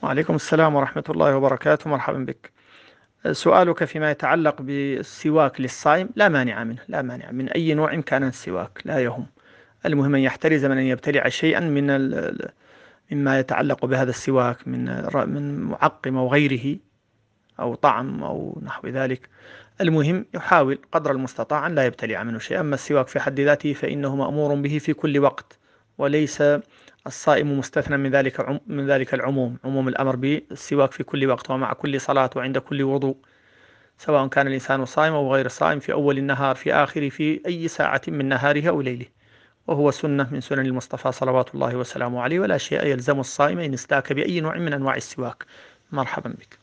وعليكم السلام ورحمة الله وبركاته، مرحبا بك. سؤالك فيما يتعلق بالسواك للصائم، لا مانع منه، لا مانع من أي نوع كان السواك، لا يهم. المهم أن يحترز من أن يبتلع شيئا مما يتعلق بهذا السواك من معقم أو غيره، أو طعم أو نحو ذلك. المهم يحاول قدر المستطاع أن لا يبتلع منه شيء. أما السواك في حد ذاته فإنه مأمور به في كل وقت، وليس الصائم مستثنى من ذلك العموم، عموم الأمر بالسواك في كل وقت ومع كل صلاة وعند كل وضوء، سواء كان الإنسان صائم أو غير صائم، في أول النهار، في آخره، في أي ساعة من نهاره أو ليله. وهو سنة من سنن المصطفى صلوات الله وسلامه عليه، ولا شيء يلزم الصائم إن استاك بأي نوع من أنواع السواك. مرحبا بك.